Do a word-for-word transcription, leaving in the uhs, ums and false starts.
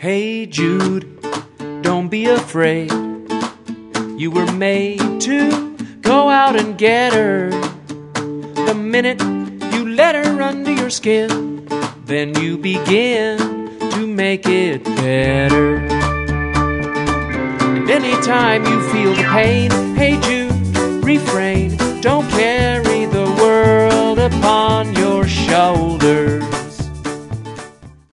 Hey Jude, don't be afraid. You were made to go out and get her. The minute you let her under your skin, then you begin to make it better. And anytime you feel the pain, hey Jude, refrain. Don't